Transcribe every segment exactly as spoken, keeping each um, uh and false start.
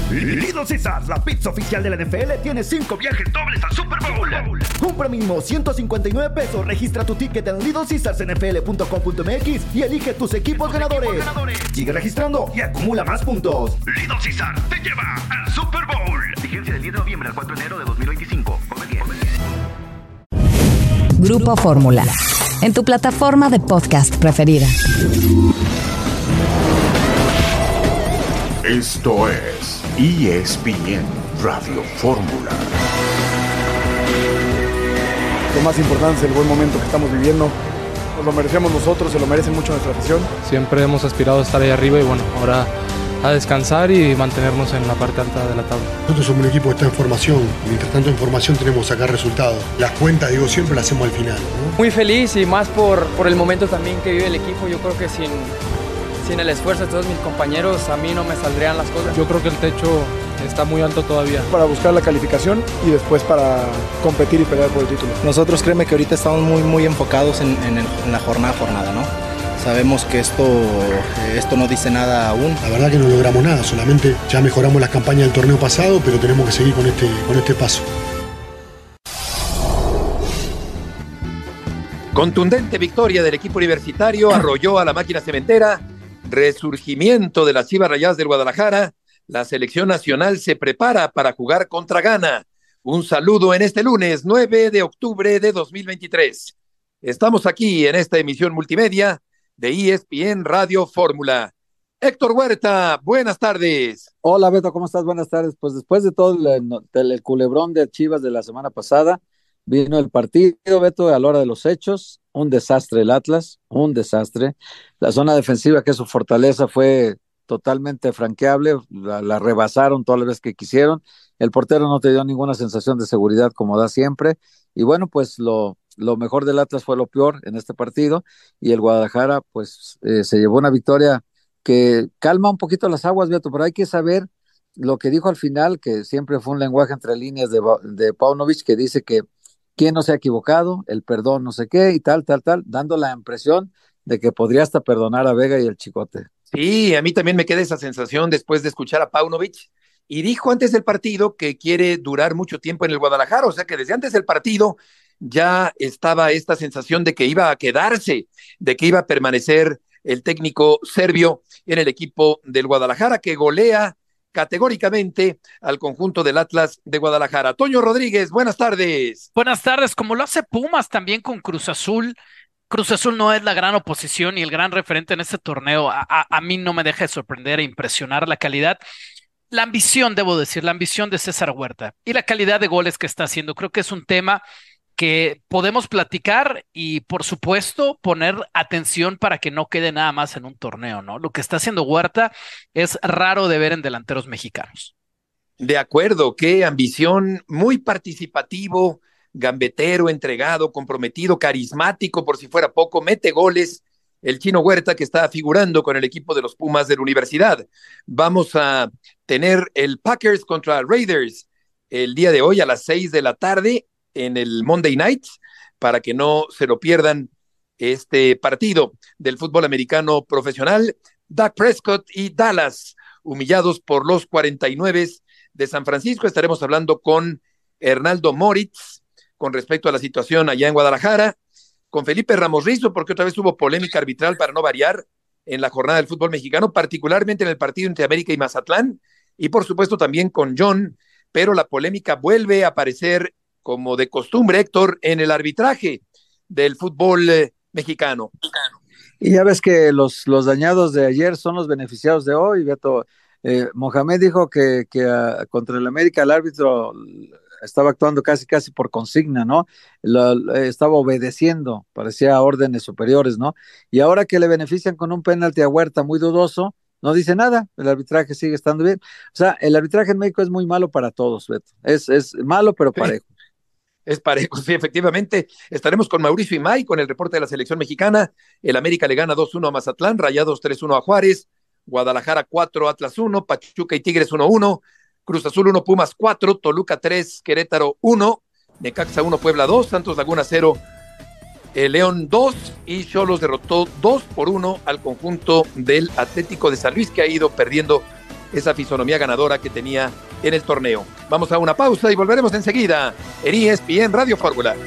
Little Caesars, la pizza oficial de la N F L, tiene cinco viajes dobles al Super Bowl. Compra mínimo ciento cincuenta y nueve pesos, registra tu ticket en little caesars n f l punto com punto m x y elige tus equipos ganadores. equipos ganadores. Sigue registrando y acumula más puntos. Little Caesars te lleva al Super Bowl. Vigencia del diez de noviembre al cuatro de enero de dos mil veinticinco. Come bien. Grupo Fórmula, en tu plataforma de podcast preferida. Esto es E S P N Radio Fórmula. Lo más importante es el buen momento que estamos viviendo. Nos lo merecemos nosotros, se lo merece mucho nuestra afición. Siempre hemos aspirado a estar ahí arriba y bueno, ahora a descansar y mantenernos en la parte alta de la tabla. Nosotros somos un equipo que está en formación, mientras tanto en formación tenemos que sacar resultados. Las cuentas, digo, siempre las hacemos al final, ¿no? Muy feliz y más por, por el momento también que vive el equipo. Yo creo que sin, sin el esfuerzo de todos mis compañeros a mí no me saldrían las cosas. Yo creo que el techo está muy alto todavía. Para buscar la calificación y después para competir y pelear por el título. Nosotros créeme que ahorita estamos muy muy enfocados en, en, el, en la jornada a jornada, ¿no? Sabemos que esto, esto no dice nada aún. La verdad que no logramos nada, solamente ya mejoramos las campañas del torneo pasado, pero tenemos que seguir con este, con este paso. Contundente victoria del equipo universitario, arrolló a la máquina cementera, resurgimiento de las Chivas Rayadas del Guadalajara, la selección nacional se prepara para jugar contra Ghana. Un saludo en este lunes nueve de octubre de dos mil veintitrés. Estamos aquí en esta emisión multimedia de E S P N Radio Fórmula. Héctor Huerta, buenas tardes. Hola Beto, ¿cómo estás? Buenas tardes. Pues después de todo el, el, el culebrón de Chivas de la semana pasada, vino el partido, Beto, a la hora de los hechos, un desastre el Atlas, un desastre. La zona defensiva, que es su fortaleza, fue totalmente franqueable, la, la rebasaron todas las veces que quisieron. El portero no te dio ninguna sensación de seguridad como da siempre. Y bueno, pues lo... Lo mejor del Atlas fue lo peor en este partido y el Guadalajara pues eh, se llevó una victoria que calma un poquito las aguas, Beto, pero hay que saber lo que dijo al final, que siempre fue un lenguaje entre líneas de, de Paunovic, que dice que quién no se ha equivocado, el perdón no sé qué y tal, tal, tal, dando la impresión de que podría hasta perdonar a Vega y el Chicote. Sí, a mí también me queda esa sensación después de escuchar a Paunovic, y dijo antes del partido que quiere durar mucho tiempo en el Guadalajara, o sea que desde antes del partido ya estaba esta sensación de que iba a quedarse, de que iba a permanecer el técnico serbio en el equipo del Guadalajara, que golea categóricamente al conjunto del Atlas de Guadalajara. Toño Rodríguez, buenas tardes. Buenas tardes, como lo hace Pumas también con Cruz Azul. Cruz Azul no es la gran oposición y el gran referente en este torneo. A, a, a mí no me deja de sorprender e impresionar la calidad. La ambición, debo decir, la ambición de César Huerta y la calidad de goles que está haciendo. Creo que es un tema que podemos platicar y, por supuesto, poner atención para que no quede nada más en un torneo, ¿no? Lo que está haciendo Huerta es raro de ver en delanteros mexicanos. De acuerdo, qué ambición, muy participativo, gambetero, entregado, comprometido, carismático, por si fuera poco, mete goles. El Chino Huerta, que está figurando con el equipo de los Pumas de la Universidad. Vamos a tener el Packers contra Raiders el día de hoy a las seis de la tarde en el Monday Night, para que no se lo pierdan este partido del fútbol americano profesional. Dak Prescott y Dallas, humillados por los cuarenta y nueve de San Francisco. Estaremos hablando con Hernaldo Moritz con respecto a la situación allá en Guadalajara, con Felipe Ramos Rizo, porque otra vez hubo polémica arbitral para no variar en la jornada del fútbol mexicano, particularmente en el partido entre América y Mazatlán, y por supuesto también con John, pero la polémica vuelve a aparecer como de costumbre, Héctor, en el arbitraje del fútbol eh, mexicano. Y ya ves que los, los dañados de ayer son los beneficiados de hoy, Beto. Eh, Mohamed dijo que, que uh, contra el América el árbitro estaba actuando casi casi por consigna, ¿no? Lo, eh, estaba obedeciendo, parecía órdenes superiores, ¿no? Y ahora que le benefician con un penalti a Huerta muy dudoso, no dice nada, el arbitraje sigue estando bien. O sea, el arbitraje en México es muy malo para todos, Beto. Es, es malo, pero parejo. Sí. Es parejo, sí, efectivamente. Estaremos con Mauricio Imay con el reporte de la selección mexicana. El América le gana dos uno a Mazatlán, Rayados tres uno a Juárez, Guadalajara cuatro, Atlas uno, Pachuca y Tigres uno uno, Cruz Azul uno, Pumas cuatro, Toluca tres, Querétaro uno, Necaxa uno, Puebla dos, Santos Laguna cero, eh, León dos y Xolos derrotó dos por uno al conjunto del Atlético de San Luis, que ha ido perdiendo esa fisonomía ganadora que tenía en el torneo. Vamos a una pausa y volveremos enseguida en E S P N Radio Fórmula.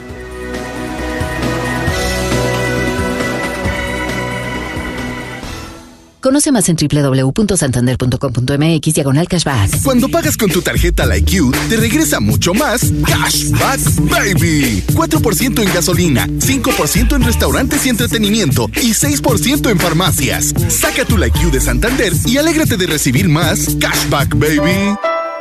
Conoce más en doble u doble u doble u punto santander punto com punto m x diagonal cashback. Cuando pagas con tu tarjeta LikeU, te regresa mucho más Cashback Baby. cuatro por ciento en gasolina, cinco por ciento en restaurantes y entretenimiento y seis por ciento en farmacias. Saca tu LikeU de Santander y alégrate de recibir más Cashback Baby.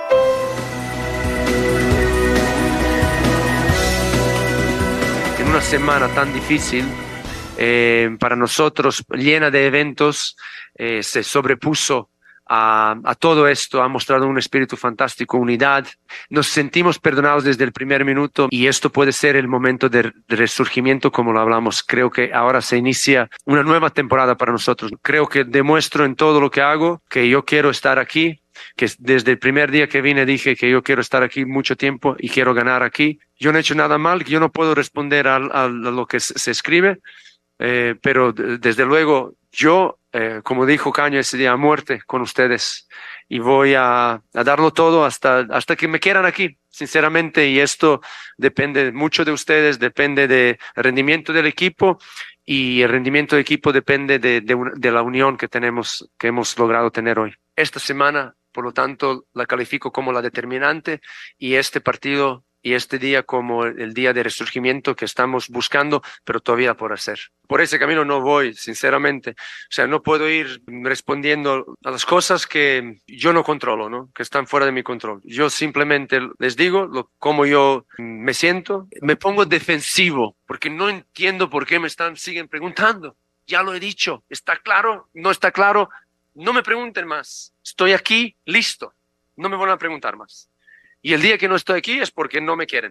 En una semana tan difícil eh, para nosotros, llena de eventos, Eh, se sobrepuso a, a todo esto, ha mostrado un espíritu fantástico, unidad. Nos sentimos perdonados desde el primer minuto y esto puede ser el momento de, de resurgimiento, como lo hablamos. Creo que ahora se inicia una nueva temporada para nosotros. Creo que demuestro en todo lo que hago que yo quiero estar aquí, que desde el primer día que vine dije que yo quiero estar aquí mucho tiempo y quiero ganar aquí. Yo no he hecho nada mal, yo no puedo responder a, a, a lo que se, se escribe, eh, pero desde luego yo, eh, como dijo Caño ese día, a muerte con ustedes, y voy a, a darlo todo hasta, hasta que me quieran aquí, sinceramente, y esto depende mucho de ustedes, depende del rendimiento del equipo, y el rendimiento del equipo depende de, de, de la unión que tenemos, que hemos logrado tener hoy. Esta semana, por lo tanto, la califico como la determinante, y este partido y este día como el día de resurgimiento que estamos buscando, pero todavía por hacer. Por ese camino no voy, sinceramente. O sea, no puedo ir respondiendo a las cosas que yo no controlo, ¿no? Que están fuera de mi control. Yo simplemente les digo lo, cómo yo me siento. Me pongo defensivo porque no entiendo por qué me están, siguen preguntando. Ya lo he dicho. ¿Está claro? ¿No está claro? No me pregunten más. Estoy aquí, listo. No me van a preguntar más. Y el día que no estoy aquí es porque no me quieren.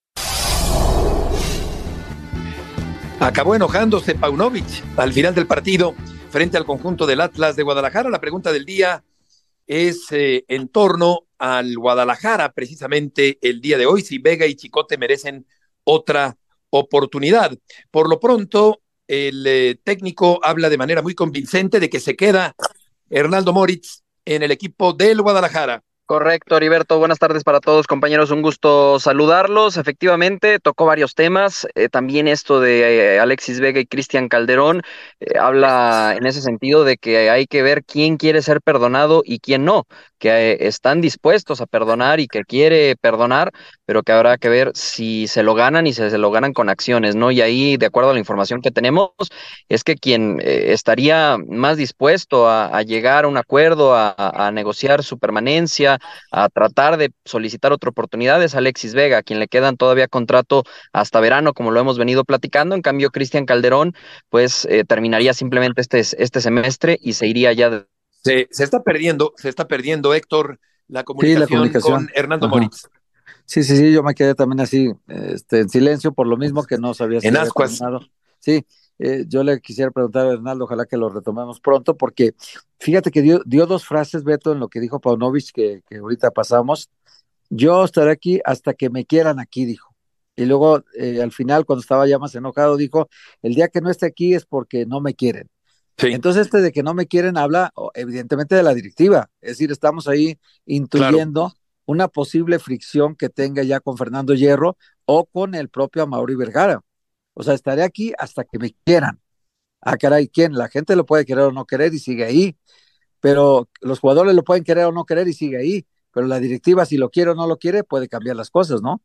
Acabó enojándose Paunovic al final del partido frente al conjunto del Atlas de Guadalajara. La pregunta del día es eh, en torno al Guadalajara, precisamente el día de hoy, si Vega y Chicote merecen otra oportunidad. Por lo pronto, el eh, técnico habla de manera muy convincente de que se queda Hernaldo Moritz en el equipo del Guadalajara. Correcto, Heriberto. Buenas tardes para todos, compañeros. Un gusto saludarlos. Efectivamente, tocó varios temas. Eh, también esto de eh, Alexis Vega y Cristian Calderón eh, habla en ese sentido de que hay que ver quién quiere ser perdonado y quién no, que eh, están dispuestos a perdonar y que quiere perdonar, pero que habrá que ver si se lo ganan y si se lo ganan con acciones, ¿no? Y ahí, de acuerdo a la información que tenemos, es que quien eh, estaría más dispuesto a, a llegar a un acuerdo, a, a negociar su permanencia, a tratar de solicitar otra oportunidad es Alexis Vega, a quien le quedan todavía contrato hasta verano, como lo hemos venido platicando. En cambio, Cristian Calderón, pues eh, terminaría simplemente este, este semestre y se iría ya de... Se, se está perdiendo, se está perdiendo, Héctor, la comunicación, sí, la comunicación. con Hernando Ajá. Moritz. Sí, sí, sí, yo me quedé también así, este, en silencio, por lo mismo que no sabía si en ascuas. Sí, eh, yo le quisiera preguntar a Hernaldo, ojalá que lo retomemos pronto, porque fíjate que dio, dio dos frases, Beto, en lo que dijo Paunovic, que, que ahorita pasamos. Yo estaré aquí hasta que me quieran aquí, dijo. Y luego, eh, al final, cuando estaba ya más enojado, dijo, el día que no esté aquí es porque no me quieren. Sí. Entonces, este de que no me quieren habla, evidentemente, de la directiva. Es decir, estamos ahí intuyendo claro. una posible fricción que tenga ya con Fernando Hierro o con el propio Amaury Vergara. O sea, estaré aquí hasta que me quieran. Ah, caray, ¿quién? La gente lo puede querer o no querer y sigue ahí. Pero los jugadores lo pueden querer o no querer y sigue ahí. Pero la directiva, si lo quiere o no lo quiere, puede cambiar las cosas, ¿no?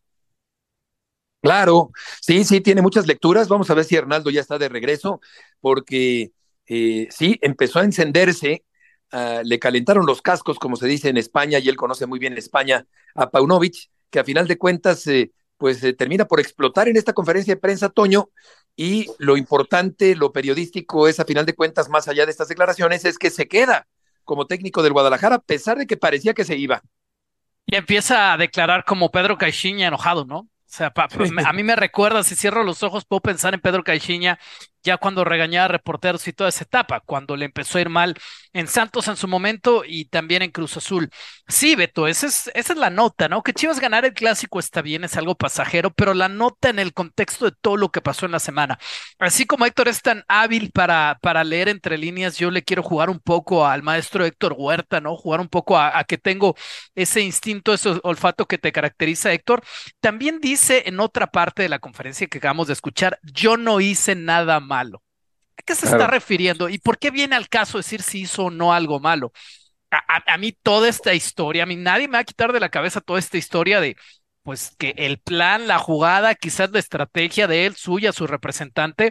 Claro, sí, sí, tiene muchas lecturas. Vamos a ver si Hernaldo ya está de regreso, porque eh, sí, empezó a encenderse, uh, le calentaron los cascos, como se dice en España, y él conoce muy bien España, a Paunovic, que a final de cuentas... Eh, pues eh, termina por explotar en esta conferencia de prensa, Toño, y lo importante, lo periodístico es, a final de cuentas, más allá de estas declaraciones, es que se queda como técnico del Guadalajara, a pesar de que parecía que se iba. Y empieza a declarar como Pedro Caixinha enojado, ¿no? O sea, pa, pa, a mí me recuerda, si cierro los ojos, puedo pensar en Pedro Caixinha ya cuando regañaba a reporteros y toda esa etapa, cuando le empezó a ir mal en Santos en su momento y también en Cruz Azul. Sí, Beto, esa es, esa es la nota, ¿no? Que Chivas ganar el clásico está bien, es algo pasajero, pero la nota en el contexto de todo lo que pasó en la semana. Así como Héctor es tan hábil para, para leer entre líneas, yo le quiero jugar un poco al maestro Héctor Huerta, ¿no? Jugar un poco a, a que tengo ese instinto, ese olfato que te caracteriza, Héctor. También dice en otra parte de la conferencia que acabamos de escuchar, yo no hice nada malo. ¿A qué se claro. está refiriendo? ¿Y por qué viene al caso decir si hizo o no algo malo? A, a, a mí toda esta historia, a mí nadie me va a quitar de la cabeza toda esta historia de, pues, que el plan, la jugada, quizás la estrategia de él, suya, su representante,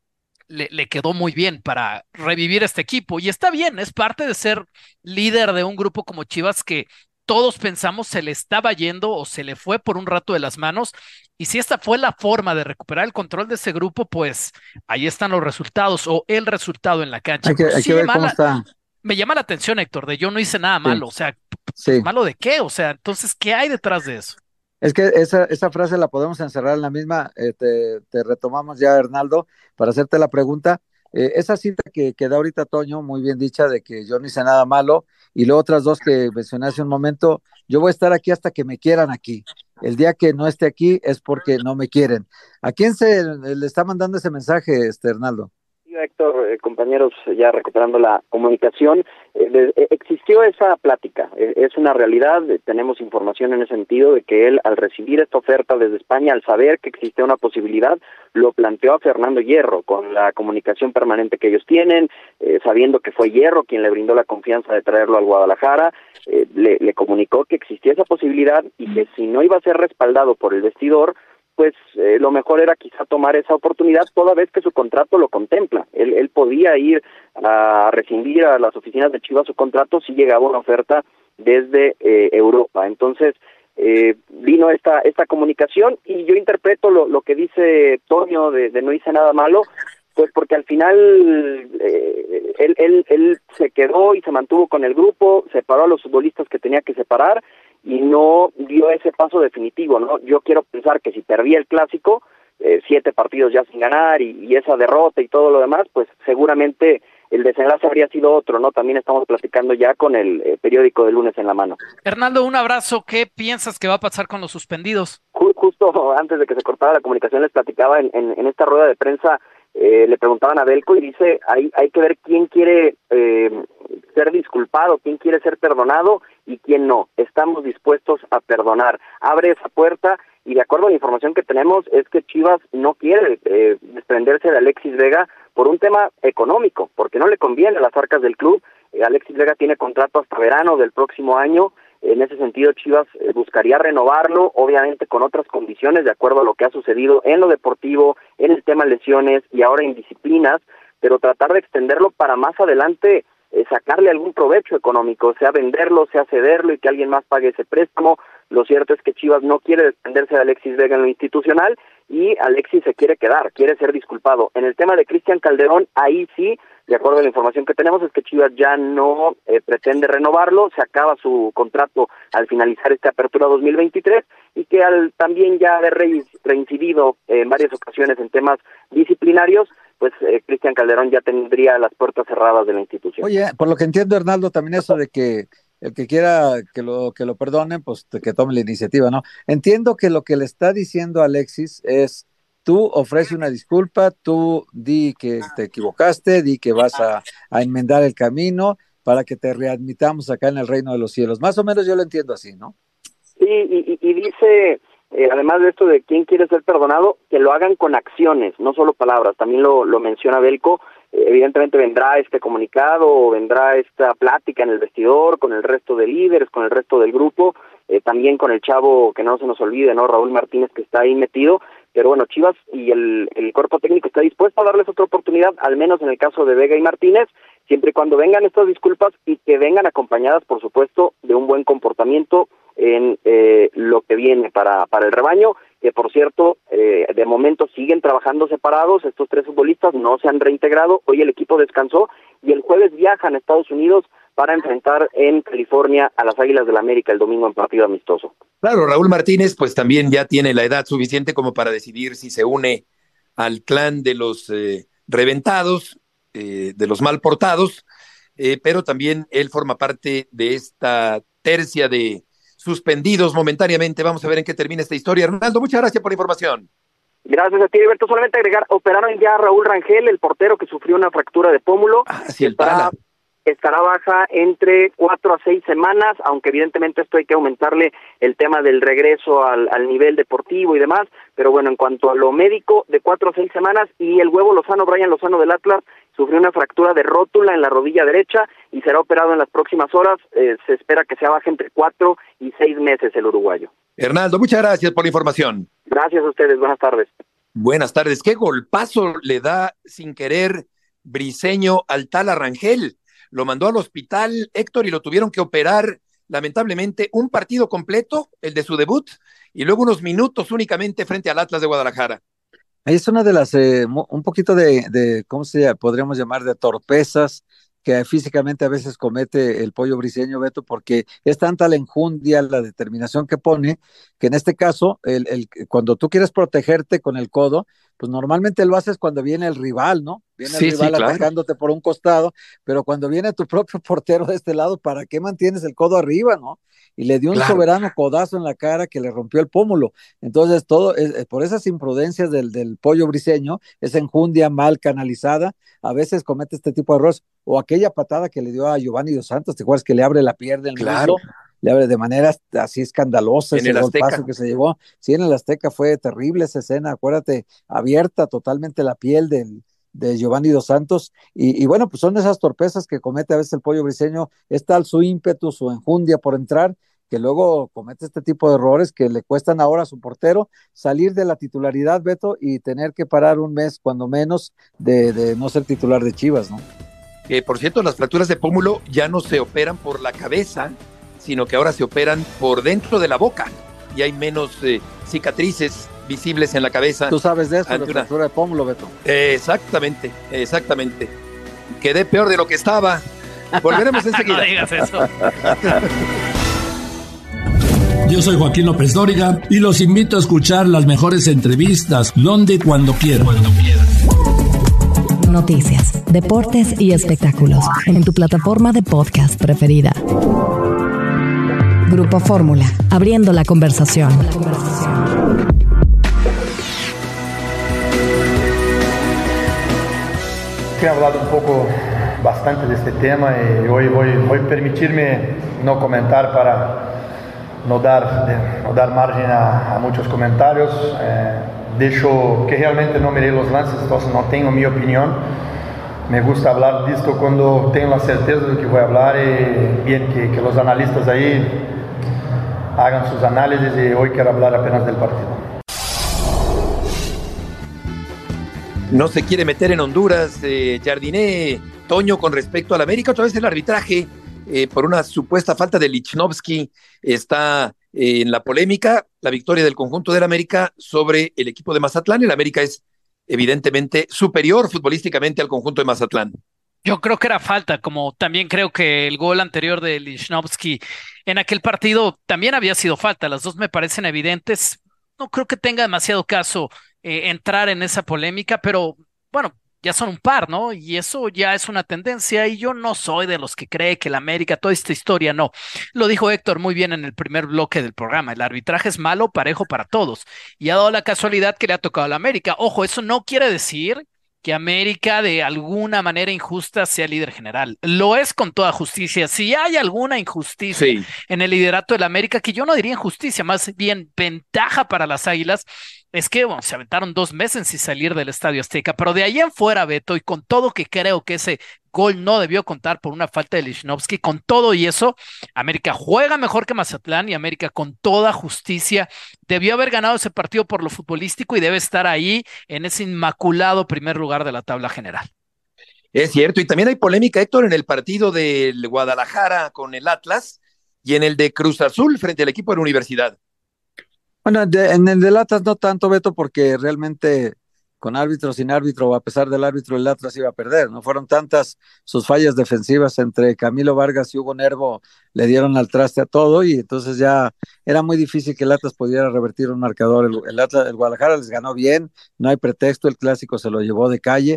le, le quedó muy bien para revivir este equipo. Y está bien, es parte de ser líder de un grupo como Chivas que todos pensamos se le estaba yendo o se le fue por un rato de las manos, y si esta fue la forma de recuperar el control de ese grupo, pues ahí están los resultados o el resultado en la cancha. Hay que, hay sí que ver cómo la, está. Me llama la atención, Héctor, de yo no hice nada malo, sí. o sea, sí. ¿malo de qué? O sea, entonces, ¿qué hay detrás de eso? Es que esa, esa frase la podemos encerrar en la misma, eh, te, te retomamos ya, Hernaldo, para hacerte la pregunta. Eh, esa cita que, que da ahorita Toño, muy bien dicha, de que yo no hice nada malo, y luego otras dos que mencioné hace un momento, yo voy a estar aquí hasta que me quieran aquí. El día que no esté aquí es porque no me quieren. ¿A quién se le está mandando ese mensaje, este Hernaldo? Héctor, eh, compañeros, ya recuperando la comunicación, eh, de, eh, existió esa plática, eh, es una realidad, eh, tenemos información en ese sentido de que él, al recibir esta oferta desde España, al saber que existía una posibilidad, lo planteó a Fernando Hierro, con la comunicación permanente que ellos tienen, eh, sabiendo que fue Hierro quien le brindó la confianza de traerlo al Guadalajara, eh, le, le comunicó que existía esa posibilidad y que si no iba a ser respaldado por el vestidor, pues eh, lo mejor era quizá tomar esa oportunidad toda vez que su contrato lo contempla. Él, él podía ir a rescindir a las oficinas de Chivas su contrato si llegaba una oferta desde eh, Europa. Entonces, eh, vino esta esta comunicación y yo interpreto lo, lo que dice Toño de, de no hice nada malo, pues porque al final eh, él, él, él se quedó y se mantuvo con el grupo, separó a los futbolistas que tenía que separar, y no dio ese paso definitivo, ¿no? Yo quiero pensar que si perdía el clásico, eh, siete partidos ya sin ganar y, y esa derrota y todo lo demás, pues seguramente el desenlace habría sido otro, ¿no? También estamos platicando ya con el eh, periódico de lunes en la mano. Hernaldo, un abrazo. ¿Qué piensas que va a pasar con los suspendidos? Justo antes de que se cortara la comunicación les platicaba en, en, en esta rueda de prensa, eh, le preguntaban a Belko y dice, hay, hay que ver quién quiere eh, ser disculpado, quién quiere ser perdonado y quién no. Estamos dispuestos a perdonar. Abre esa puerta y de acuerdo a la información que tenemos es que Chivas no quiere eh, desprenderse de Alexis Vega por un tema económico, porque no le conviene a las arcas del club. Eh, Alexis Vega tiene contrato hasta verano del próximo año. En ese sentido, Chivas eh, buscaría renovarlo, obviamente con otras condiciones, de acuerdo a lo que ha sucedido en lo deportivo, en el tema lesiones y ahora indisciplinas, pero tratar de extenderlo para más adelante eh, sacarle algún provecho económico, sea venderlo, sea cederlo y que alguien más pague ese préstamo. Lo cierto es que Chivas no quiere desprenderse de Alexis Vega en lo institucional y Alexis se quiere quedar, quiere ser disculpado. En el tema de Cristian Calderón, ahí sí, de acuerdo a la información que tenemos, es que Chivas ya no eh, pretende renovarlo, se acaba su contrato al finalizar esta apertura dos mil veintitrés y que al también ya haber re reincidido eh, en varias ocasiones en temas disciplinarios, pues eh, Cristian Calderón ya tendría las puertas cerradas de la institución. Oye, por lo que entiendo, Hernaldo, también eso de que el que quiera que lo que lo perdonen, pues que tome la iniciativa, ¿no? Entiendo que lo que le está diciendo Alexis es, tú ofrece una disculpa, tú di que te equivocaste, di que vas a, a enmendar el camino para que te readmitamos acá en el reino de los cielos. Más o menos yo lo entiendo así, ¿no? Sí, y, y, y dice, eh, además de esto de quién quiere ser perdonado, que lo hagan con acciones, no solo palabras. También lo, lo menciona Belko. Evidentemente vendrá este comunicado, vendrá esta plática en el vestidor con el resto de líderes, con el resto del grupo, eh, también con el chavo que no se nos olvide, ¿no? Raúl Martínez, que está ahí metido, pero bueno, Chivas y el, el cuerpo técnico está dispuesto a darles otra oportunidad, al menos en el caso de Vega y Martínez, siempre y cuando vengan estas disculpas y que vengan acompañadas, por supuesto, de un buen comportamiento en eh, lo que viene para, para el rebaño, que por cierto, eh, de momento siguen trabajando separados, estos tres futbolistas no se han reintegrado, hoy el equipo descansó y el jueves viajan a Estados Unidos para enfrentar en California a las Águilas del América el domingo en partido amistoso. Claro, Raúl Martínez pues también ya tiene la edad suficiente como para decidir si se une al clan de los eh, reventados, eh, de los mal portados, eh, pero también él forma parte de esta tercia de suspendidos momentáneamente. Vamos a ver en qué termina esta historia. Arnaldo, muchas gracias por la información. Gracias a ti, Alberto. Solamente agregar, operaron ya a Raúl Rangel, el portero que sufrió una fractura de pómulo. Ah, sí, el estará, Tala. estará baja entre cuatro a seis semanas, aunque evidentemente esto hay que aumentarle el tema del regreso al, al nivel deportivo y demás. Pero bueno, en cuanto a lo médico, de cuatro a seis semanas. Y el Huevo Lozano, Brian Lozano del Atlas, sufrió una fractura de rótula en la rodilla derecha y será operado en las próximas horas. Eh, se espera que sea baja entre cuatro y seis meses el uruguayo. Hernaldo, muchas gracias por la información. Gracias a ustedes, buenas tardes. Buenas tardes. Qué golpazo le da sin querer Briseño al Tala Rangel. Lo mandó al hospital, Héctor, y lo tuvieron que operar, lamentablemente, un partido completo, el de su debut, y luego unos minutos únicamente frente al Atlas de Guadalajara. Ahí es una de las, eh, un poquito de, de, ¿cómo se llama? Podríamos llamar de torpezas que físicamente a veces comete el Pollo Briseño, Beto, porque es tanta la enjundia, la determinación que pone, que en este caso, el, el, cuando tú quieres protegerte con el codo, pues normalmente lo haces cuando viene el rival, ¿no? Viene Sí, el rival sí, claro. atacándote por un costado, pero cuando viene tu propio portero de este lado, ¿para qué mantienes el codo arriba, no? Y le dio un Claro. soberano codazo en la cara que le rompió el pómulo. Entonces, todo, es, por esas imprudencias del, del Pollo Briseño, esa enjundia mal canalizada, a veces comete este tipo de errores. O aquella patada que le dio a Giovanni Dos Santos, ¿te acuerdas que le abre la pierna del Claro. muslo? Le abre de manera así escandalosa En ese el golpazo Azteca. que se llevó. Sí, en el Azteca fue terrible esa escena, acuérdate, abierta totalmente la piel del, de Giovanni Dos Santos, y, y bueno, pues son esas torpezas que comete a veces el Pollo Briseño, es tal su ímpetu, su enjundia por entrar, que luego comete este tipo de errores que le cuestan ahora a su portero salir de la titularidad, Beto, y tener que parar un mes, cuando menos, de, de no ser titular de Chivas, ¿no? Que por cierto, las fracturas de pómulo ya no se operan por la cabeza, sino que ahora se operan por dentro de la boca, y hay menos eh, cicatrices visibles en la cabeza. Tú sabes de eso, de ante una- fractura de pómulo, Beto. Eh, exactamente, exactamente. Quedé peor de lo que estaba. Volveremos enseguida. No digas eso. Yo soy Joaquín López Dóriga y los invito a escuchar las mejores entrevistas donde y cuando quieran. Noticias, deportes y espectáculos en tu plataforma de podcast preferida. Grupo Fórmula, abriendo la conversación. He hablado un poco bastante de este tema y hoy voy, voy a permitirme no comentar para no dar, de, no dar margen a, a muchos comentarios. Eh, dejo que realmente no miré los lances, entonces no tengo mi opinión. Me gusta hablar de esto cuando tengo la certeza de que voy a hablar y bien que, que los analistas ahí hagan sus análisis, y hoy quiero hablar apenas del partido. No se quiere meter en Honduras, eh, Jardiné, Toño, con respecto al América. Otra vez el arbitraje, eh, por una supuesta falta de Lichnowsky, está eh, en la polémica. La victoria del conjunto del América sobre el equipo de Mazatlán. El América es evidentemente superior futbolísticamente al conjunto de Mazatlán. Yo creo que era falta, como también creo que el gol anterior de Lichnowsky en aquel partido también había sido falta. Las dos me parecen evidentes. No creo que tenga demasiado caso eh, entrar en esa polémica, pero bueno, ya son un par, ¿no? Y eso ya es una tendencia, y yo no soy de los que cree que el América, toda esta historia, no. Lo dijo Héctor muy bien en el primer bloque del programa, el arbitraje es malo, parejo para todos, y ha dado la casualidad que le ha tocado a la América. Ojo, eso no quiere decir que América de alguna manera injusta sea líder general. Lo es con toda justicia. Si hay alguna injusticia Sí. en el liderato del América, que yo no diría injusticia, más bien ventaja para las Águilas, es que bueno, se aventaron dos meses sin salir del Estadio Azteca, pero de ahí en fuera, Beto, y con todo que creo que ese gol no debió contar por una falta de Lichnowsky, con todo y eso, América juega mejor que Mazatlán, y América con toda justicia debió haber ganado ese partido por lo futbolístico y debe estar ahí en ese inmaculado primer lugar de la tabla general. Es cierto, y también hay polémica, Héctor, en el partido del Guadalajara con el Atlas y en el de Cruz Azul frente al equipo de la Universidad. Bueno, de, en el del Atlas no tanto, Beto, porque realmente con árbitro, sin árbitro, o a pesar del árbitro, el Atlas iba a perder. No fueron tantas sus fallas defensivas entre Camilo Vargas y Hugo Nervo, le dieron al traste a todo, y entonces ya era muy difícil que el Atlas pudiera revertir un marcador. El, el, Atlas, el Guadalajara les ganó bien, no hay pretexto, el clásico se lo llevó de calle,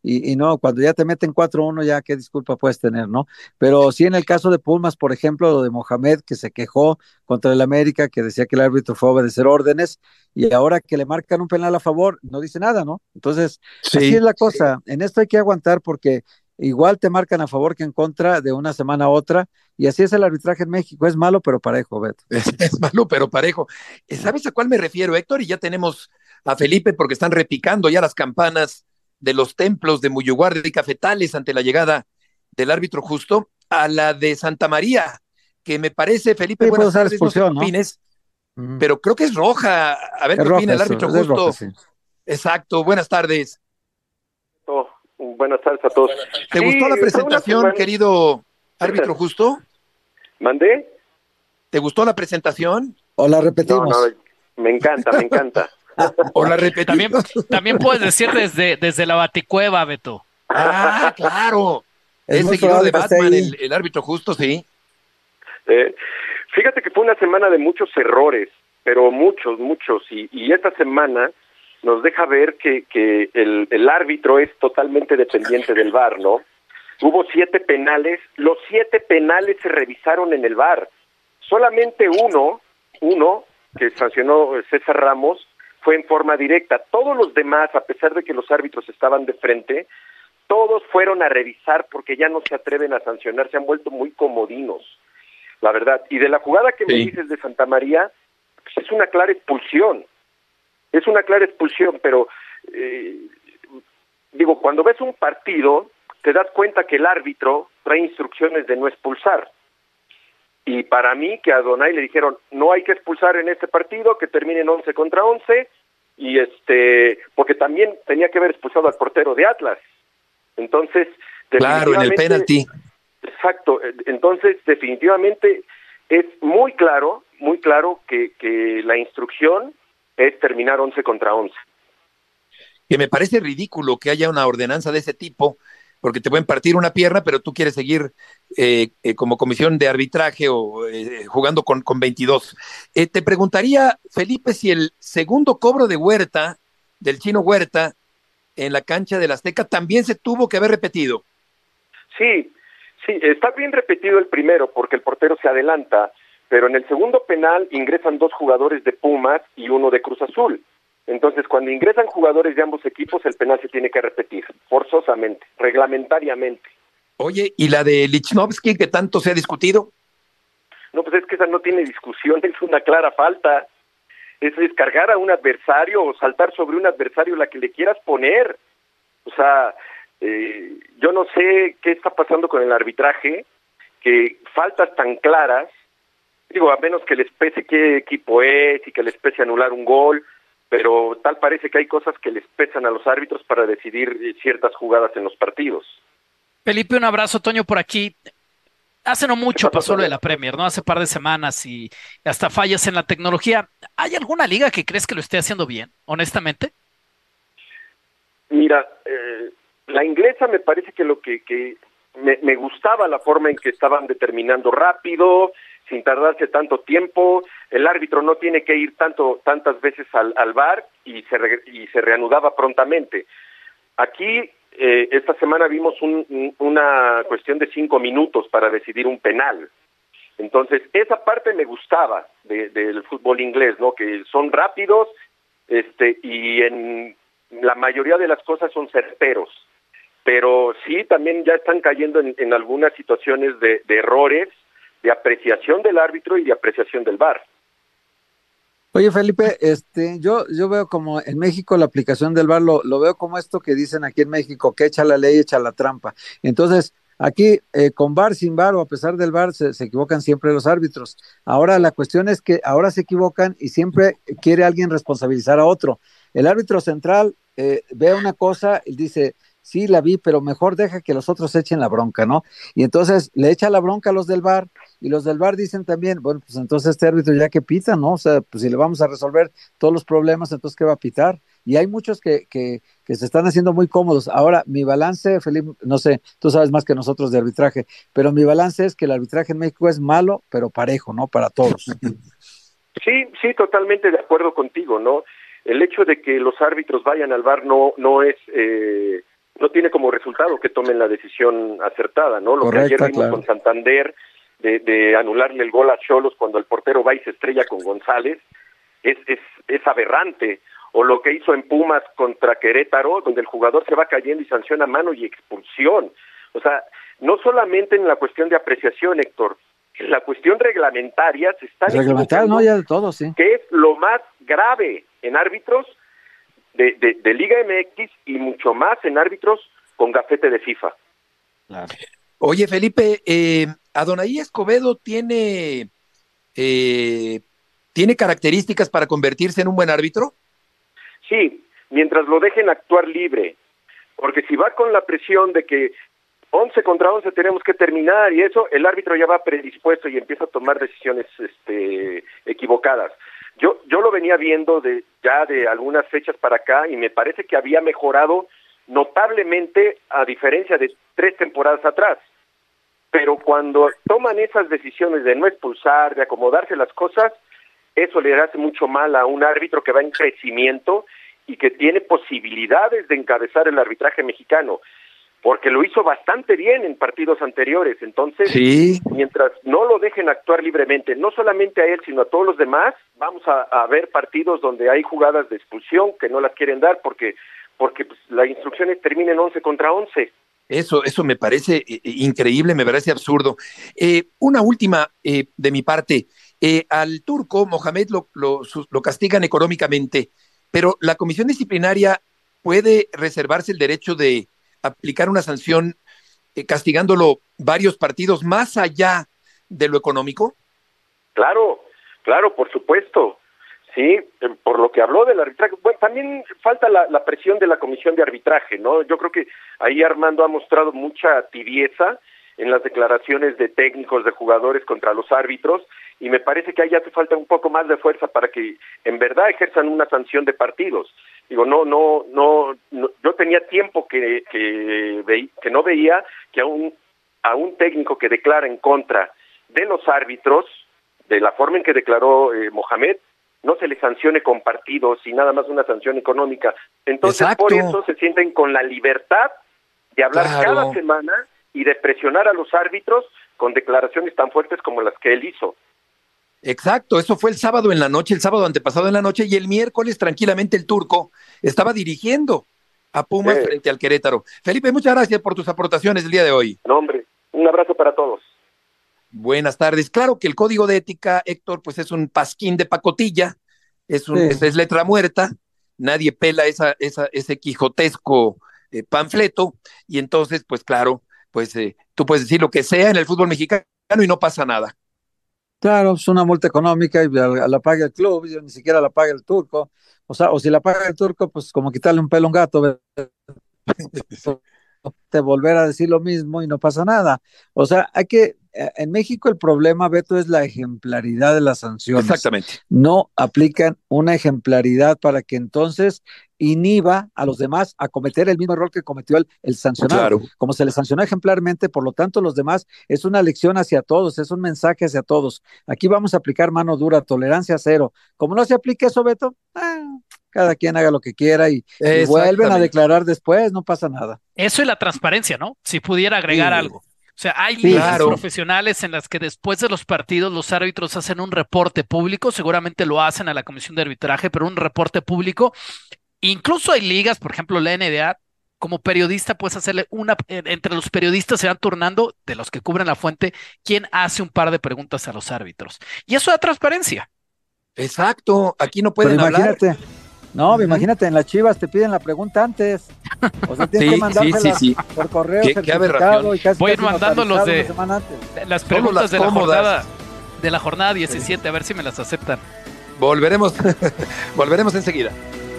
y, y no, cuando ya te meten cuatro uno, ya qué disculpa puedes tener, ¿no? Pero sí en el caso de Pumas, por ejemplo, lo de Mohamed, que se quejó contra el América, que decía que el árbitro fue a obedecer órdenes, y ahora que le marcan un penal a favor, no dice nada, ¿no? Entonces, Sí, así es la sí. cosa, en esto hay que aguantar porque igual te marcan a favor que en contra de una semana a otra, y así es el arbitraje en México, es malo pero parejo, Beto. Es, es malo, pero parejo. ¿Sabes a cuál me refiero, Héctor? Y ya tenemos a Felipe porque están repicando ya las campanas de los templos de Muyuguarda y Cafetales ante la llegada del árbitro justo, a la de Santa María, que me parece, Felipe, Sí, puede buenas ser tardes, no sé qué expulsión, ¿no? opines, Ujú. pero creo que es roja. A ver Es qué roja opina el eso, árbitro es roja, justo. sí. Exacto, buenas tardes. Oh, buenas tardes a todos. ¿Te Sí, gustó la fue una presentación, semana- querido árbitro justo? ¿Mandé? ¿Te gustó la presentación? O la No, repetimos. no, me encanta, me encanta. ¿O la repetimos? También, también puedes decir desde, desde la Baticueva, Beto. Ah, claro. Es Es, muy seguidor de probable que esté Batman, ahí. el, el árbitro justo, sí. Eh, fíjate que fue una semana de muchos errores, pero muchos, muchos, y, y esta semana nos deja ver que, que el, el árbitro es totalmente dependiente del V A R, ¿no? Hubo siete penales, los siete penales se revisaron en el V A R, solamente uno, uno que sancionó César Ramos, fue en forma directa. Todos los demás, a pesar de que los árbitros estaban de frente, todos fueron a revisar porque ya no se atreven a sancionar, se han vuelto muy comodinos, la verdad. Y de la jugada que me Sí. dices de Santa María, pues es una clara expulsión, es una clara expulsión, pero eh, digo, cuando ves un partido, te das cuenta que el árbitro trae instrucciones de no expulsar. Y para mí, que a Donay le dijeron, no hay que expulsar en este partido, que terminen once contra once, y este, porque también tenía que haber expulsado al portero de Atlas. Entonces, Claro, en el definitivamente- penalti. Exacto, entonces definitivamente es muy claro, muy claro que, que la instrucción es terminar once contra once. Que me parece ridículo que haya una ordenanza de ese tipo, porque te pueden partir una pierna, pero tú quieres seguir eh, eh, como comisión de arbitraje o eh, jugando con, con veintidós. Eh, te preguntaría, Felipe, si el segundo cobro de Huerta, del Chino Huerta, en la cancha del Azteca, también se tuvo que haber repetido. Sí, sí, está bien repetido el primero porque el portero se adelanta, pero en el segundo penal ingresan dos jugadores de Pumas y uno de Cruz Azul. Entonces, cuando ingresan jugadores de ambos equipos, el penal se tiene que repetir, forzosamente, reglamentariamente. Oye, ¿y la de Lichnowsky que tanto se ha discutido? No, pues es que esa no tiene discusión, es una clara falta. Es descargar a un adversario o saltar sobre un adversario la que le quieras poner. O sea, eh, yo no sé qué está pasando con el arbitraje, que faltas tan claras, digo, a menos que les pese qué equipo es y que les pese anular un gol, pero tal parece que hay cosas que les pesan a los árbitros para decidir eh, ciertas jugadas en los partidos. Felipe, un abrazo, Toño, por aquí. Hace no mucho pasó lo de la Premier, ¿no? Hace par de semanas y hasta fallas en la tecnología. ¿Hay alguna liga que crees que lo esté haciendo bien, honestamente? Mira, eh, la inglesa me parece que lo que, que me, me gustaba la forma en que estaban determinando rápido, sin tardarse tanto tiempo, el árbitro no tiene que ir tanto tantas veces al, al V A R y se, re, y se reanudaba prontamente. Aquí, eh, esta semana vimos un, una cuestión de cinco minutos para decidir un penal. Entonces, esa parte me gustaba de, del fútbol inglés, ¿no? Que son rápidos, este, y en la mayoría de las cosas son certeros. Pero sí, también ya están cayendo en, en algunas situaciones de, de errores, de apreciación del árbitro y de apreciación del V A R. Oye, Felipe, este, yo, yo veo como en México la aplicación del V A R, lo, lo veo como esto que dicen aquí en México, que echa la ley, echa la trampa. Entonces, aquí eh, con V A R, sin V A R o a pesar del V A R, se, se equivocan siempre los árbitros. Ahora la cuestión es que ahora se equivocan y siempre quiere alguien responsabilizar a otro. El árbitro central eh, ve una cosa y dice, sí, la vi, pero mejor deja que los otros echen la bronca, ¿no? Y entonces le echa la bronca a los del V A R, y los del V A R dicen también, bueno, pues entonces este árbitro ya que pita, ¿no? O sea, pues si le vamos a resolver todos los problemas, entonces ¿qué va a pitar? Y hay muchos que, que, que se están haciendo muy cómodos. Ahora, mi balance, Felipe, no sé, tú sabes más que nosotros de arbitraje, pero mi balance es que el arbitraje en México es malo, pero parejo, ¿no? Para todos. Sí, sí, totalmente de acuerdo contigo, ¿no? El hecho de que los árbitros vayan al V A R no, no es... Eh, no tiene como resultado que tomen la decisión acertada, ¿no? Lo Correcta, que ayer vimos claro. con Santander de, de anularle el gol a Xolos cuando el portero va y se estrella con González es, es, es aberrante. O lo que hizo en Pumas contra Querétaro, donde el jugador se va cayendo y sanciona mano y expulsión. O sea, no solamente en la cuestión de apreciación, Héctor, en la cuestión reglamentaria se están Reglamentaria, no, ya de todo, sí. que es lo más grave en árbitros de, de, de Liga M X y mucho más en árbitros con gafete de FIFA. Claro. Oye, Felipe, eh, Adonai Escobedo tiene, eh, ¿tiene características para convertirse en un buen árbitro? Sí, mientras lo dejen actuar libre, porque si va con la presión de que once contra once tenemos que terminar y eso, el árbitro ya va predispuesto y empieza a tomar decisiones este, equivocadas. Yo yo lo venía viendo de ya de algunas fechas para acá y me parece que había mejorado notablemente a diferencia de tres temporadas atrás. Pero cuando toman esas decisiones de no expulsar, de acomodarse las cosas, eso le hace mucho mal a un árbitro que va en crecimiento y que tiene posibilidades de encabezar el arbitraje mexicano, porque lo hizo bastante bien en partidos anteriores. Entonces, sí. mientras no lo dejen actuar libremente, no solamente a él, sino a todos los demás, vamos a, a ver partidos donde hay jugadas de expulsión que no las quieren dar porque porque pues, las instrucciones terminen once contra once. Eso, eso me parece eh, increíble, me parece absurdo. Eh, una última eh, de mi parte. Eh, al turco, Mohamed, lo, lo, lo castigan económicamente, pero la comisión disciplinaria puede reservarse el derecho de aplicar una sanción eh, castigándolo varios partidos más allá de lo económico. Claro, claro, por supuesto. Sí, por lo que habló del arbitraje. Bueno, también falta la, la presión de la comisión de arbitraje, ¿no? Yo creo que ahí Armando ha mostrado mucha tibieza en las declaraciones de técnicos, de jugadores contra los árbitros, y me parece que ahí hace falta un poco más de fuerza para que en verdad ejerzan una sanción de partidos. Digo, no, no, no, no yo tenía tiempo que que, ve, que no veía que a un, a un técnico que declara en contra de los árbitros, de la forma en que declaró eh, Mohamed, no se le sancione con partidos y nada más una sanción económica. Entonces, Exacto. por eso se sienten con la libertad de hablar Claro. cada semana y de presionar a los árbitros con declaraciones tan fuertes como las que él hizo. Exacto, eso fue el sábado en la noche, el sábado antepasado en la noche, y el miércoles tranquilamente el turco estaba dirigiendo a Pumas Sí. frente al Querétaro. Felipe, muchas gracias por tus aportaciones el día de hoy. No, hombre, un abrazo para todos. Buenas tardes. Claro que el código de ética, Héctor, pues es un pasquín de pacotilla, es, un, Sí. es, es letra muerta, nadie pela esa, esa, ese quijotesco eh, panfleto, y entonces, pues claro, pues eh, tú puedes decir lo que sea en el fútbol mexicano y no pasa nada. Claro, es una multa económica y la, la paga el club, y ni siquiera la paga el turco. O sea, o si la paga el turco, pues como quitarle un pelo a un gato, ¿verdad? te volver a decir lo mismo y no pasa nada. O sea, hay que, en México el problema, Beto, es la ejemplaridad de las sanciones. Exactamente. No aplican una ejemplaridad para que entonces inhiba a los demás a cometer el mismo error que cometió el, el sancionado. Claro. Como se le sancionó ejemplarmente, por lo tanto los demás es una lección hacia todos, es un mensaje hacia todos. Aquí vamos a aplicar mano dura, tolerancia cero. Como no se aplica eso, Beto, ah, cada quien haga lo que quiera y, y vuelven a declarar después, no pasa nada. Eso y la transparencia, ¿no? Si pudiera agregar Sí. algo. O sea, hay Sí, ligas claro. profesionales en las que después de los partidos los árbitros hacen un reporte público, seguramente lo hacen a la comisión de arbitraje, pero un reporte público. Incluso hay ligas, por ejemplo la N B A, como periodista puedes hacerle una, entre los periodistas se van turnando, de los que cubren la fuente, quién hace un par de preguntas a los árbitros. Y eso da transparencia. Exacto, aquí no pueden Pero imagínate, hablar. no, imagínate, en las Chivas te piden la pregunta antes. O sea, tienes Sí, que mandársela sí, sí, sí. por correo Qué- qué certificado aberración. y casi Voy a ir casi mandando los notarizado de- una semana antes. Las Solo preguntas las de la cómodas. jornada de la jornada diecisiete, a ver si me las aceptan. Volveremos, volveremos enseguida.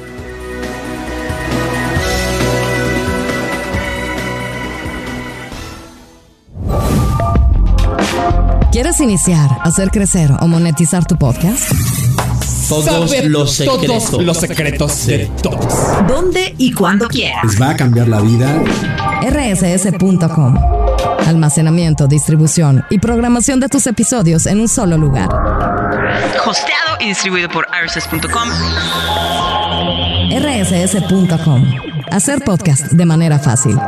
¿Quieres iniciar, hacer crecer o monetizar tu podcast? Todos Saber los secretos. todos los secretos de todos. ¿Dónde y cuándo quieras? Les va a cambiar la vida. R S S punto com. Almacenamiento, distribución y programación de tus episodios en un solo lugar. Hosteado y distribuido por R S S punto com. R S S punto com. Hacer podcast de manera fácil.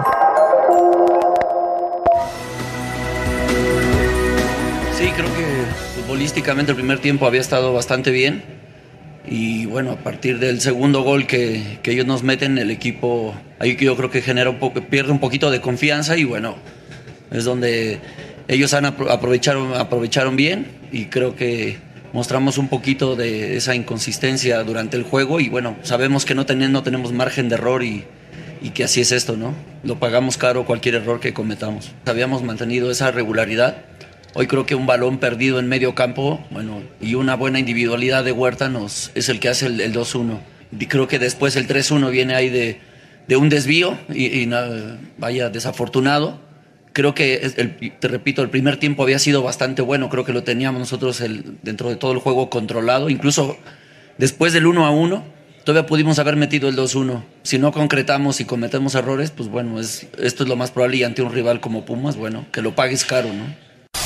Sí, creo que futbolísticamente el primer tiempo había estado bastante bien y bueno, a partir del segundo gol que, que ellos nos meten, el equipo ahí yo creo que genera un poco, pierde un poquito de confianza y bueno, es donde ellos han aprovecharon, aprovecharon bien y creo que mostramos un poquito de esa inconsistencia durante el juego y bueno, sabemos que no, ten, no tenemos margen de error y, y que así es esto, ¿no? Lo pagamos caro cualquier error que cometamos. Habíamos mantenido esa regularidad. Hoy creo que un balón perdido en medio campo, bueno, y una buena individualidad de Huerta nos, es el que hace el, el dos uno. Y creo que después el tres uno viene ahí de, de un desvío y, y nada, vaya desafortunado. Creo que, el, te repito, el primer tiempo había sido bastante bueno, creo que lo teníamos nosotros el, dentro de todo el juego controlado, incluso después del uno a uno, todavía pudimos haber metido el dos uno. Si no concretamos y cometemos errores, pues bueno, es, esto es lo más probable y ante un rival como Pumas, bueno, que lo pagues caro, ¿no?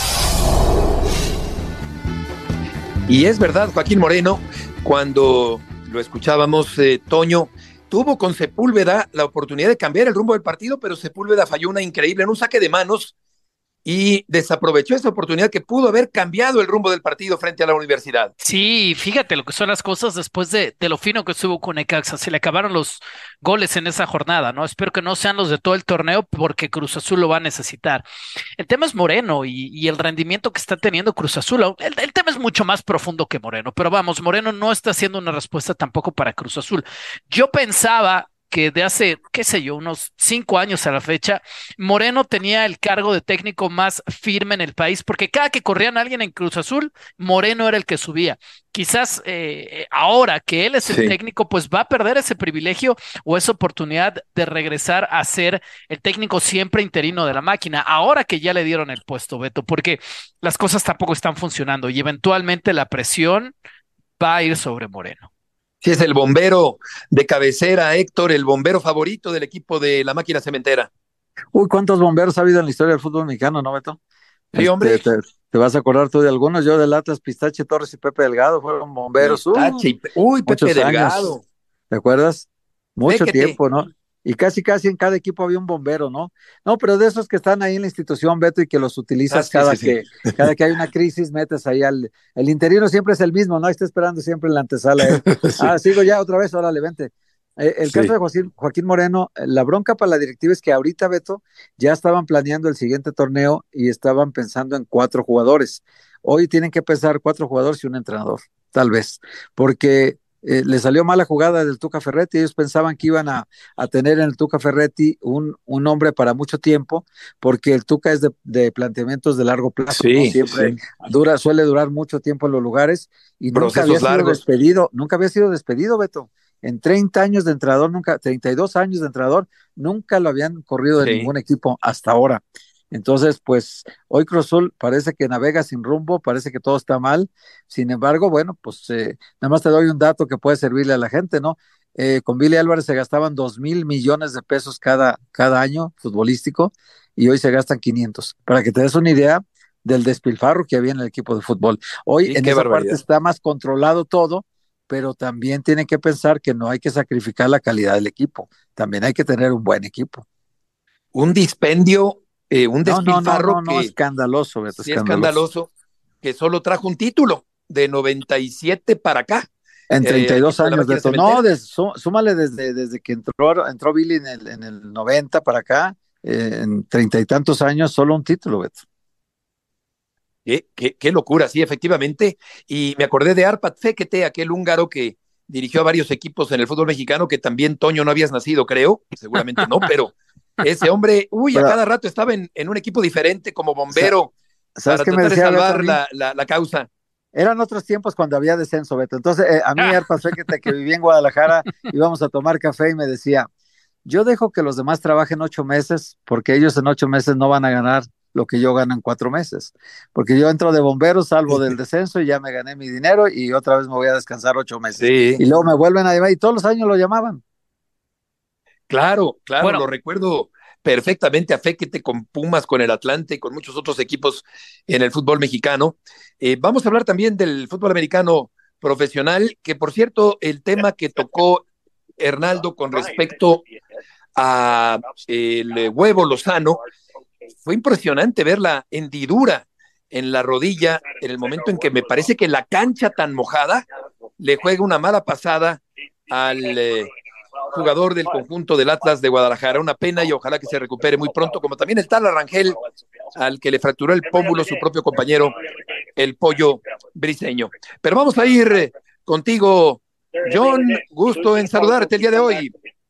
Y es verdad, Joaquín Moreno, cuando lo escuchábamos, eh, Toño, tuvo con Sepúlveda la oportunidad de cambiar el rumbo del partido, pero Sepúlveda falló una increíble en un saque de manos y desaprovechó esa oportunidad que pudo haber cambiado el rumbo del partido frente a la Universidad. Sí, fíjate lo que son las cosas después de, de lo fino que estuvo con Necaxa. Se le acabaron los goles en esa jornada, ¿no? Espero que no sean los de todo el torneo porque Cruz Azul lo va a necesitar. El tema es Moreno y, y el rendimiento que está teniendo Cruz Azul. El, el tema es mucho más profundo que Moreno, pero vamos, Moreno no está haciendo una respuesta tampoco para Cruz Azul. Yo pensaba que de hace, qué sé yo, unos cinco años a la fecha, Moreno tenía el cargo de técnico más firme en el país, porque cada que corrían a alguien en Cruz Azul, Moreno era el que subía. Quizás eh, ahora que él es el sí. técnico, pues va a perder ese privilegio o esa oportunidad de regresar a ser el técnico siempre interino de la máquina, ahora que ya le dieron el puesto, Beto, porque las cosas tampoco están funcionando y eventualmente la presión va a ir sobre Moreno. Sí, es el bombero de cabecera, Héctor, el bombero favorito del equipo de la máquina cementera. Uy, ¿cuántos bomberos ha habido en la historia del fútbol mexicano, no, Beto? Sí, hombre. Este, te, te vas a acordar tú de algunos, yo del Atlas, Pistache Torres y Pepe Delgado fueron bomberos. Pistache, uh, uy, Pepe Delgado. Años, ¿te acuerdas? Mucho Véquete. tiempo, ¿no? Y casi, casi en cada equipo había un bombero, ¿no? No, pero de esos que están ahí en la institución, Beto, y que los utilizas ah, sí, cada, sí, que, sí. cada que hay una crisis, metes ahí al... El interino siempre es el mismo, ¿no? Ahí está esperando siempre en la antesala. ¿eh? sí. Ah, sigo ya otra vez, órale, vente. Eh, el sí. caso de Joaquín, Joaquín Moreno, la bronca para la directiva es que ahorita, Beto, ya estaban planeando el siguiente torneo y estaban pensando en cuatro jugadores. Hoy tienen que pensar cuatro jugadores y un entrenador, tal vez, porque... Eh, le salió mala jugada del Tuca Ferretti, ellos pensaban que iban a, a tener en el Tuca Ferretti un, un hombre para mucho tiempo, porque el Tuca es de, de planteamientos de largo plazo, sí, ¿no? Siempre sí. dura, suele durar mucho tiempo en los lugares, y Procesos nunca había largos. sido despedido, nunca había sido despedido, Beto, en treinta años de entrenador, nunca, treinta y dos años de entrenador, nunca lo habían corrido de sí. ningún equipo hasta ahora. Entonces, pues, hoy Cruz Azul parece que navega sin rumbo, parece que todo está mal. Sin embargo, bueno, pues, eh, nada más te doy un dato que puede servirle a la gente, ¿no? Eh, con Billy Álvarez se gastaban dos mil millones de pesos cada, cada año futbolístico y hoy se gastan quinientos. Para que te des una idea del despilfarro que había en el equipo de fútbol. Hoy sí, en esa barbaridad. Parte está más controlado todo, pero también tienen que pensar que no hay que sacrificar la calidad del equipo. También hay que tener un buen equipo. Un dispendio Eh, un despilfarro no, no, no, no, que escandaloso, Beto, sí, escandaloso, que solo trajo un título de noventa y siete para acá. En treinta y dos eh, años, Beto. No, de, sú, súmale desde, desde que entró, entró Billy en el, en el noventa para acá, eh, en treinta y tantos años, solo un título, Beto. Qué, qué, qué locura, sí, efectivamente. Y me acordé de Arpad Fekete, aquel húngaro que dirigió a varios equipos en el fútbol mexicano, que también, Toño, no habías nacido, creo, seguramente no, pero ese hombre, uy, pero, a cada rato estaba en, en un equipo diferente como bombero, ¿sabes para qué tratar me decía de salvar Beto, la, la, la causa. Eran otros tiempos cuando había descenso, Beto. Entonces, eh, a mí, Arpad Fekete, que vivía en Guadalajara, íbamos a tomar café y me decía, yo dejo que los demás trabajen ocho meses, porque ellos en ocho meses no van a ganar lo que yo gano en cuatro meses, porque yo entro de bombero, salvo del descenso y ya me gané mi dinero y otra vez me voy a descansar ocho meses. Sí. Y luego me vuelven a llamar y todos los años lo llamaban. Claro, claro, bueno, lo recuerdo perfectamente a Fekete con Pumas, con el Atlante y con muchos otros equipos en el fútbol mexicano. Eh, vamos a hablar también del fútbol americano profesional, que por cierto, el tema que tocó Hernaldo, con respecto a el Huevo Lozano. Fue impresionante ver la hendidura en la rodilla en el momento en que me parece que la cancha tan mojada le juega una mala pasada al eh, jugador del conjunto del Atlas de Guadalajara. Una pena y ojalá que se recupere muy pronto, como también el tal Arrangel, al que le fracturó el pómulo su propio compañero, el Pollo Briseño. Pero vamos a ir eh, contigo, John, gusto en saludarte el día de hoy.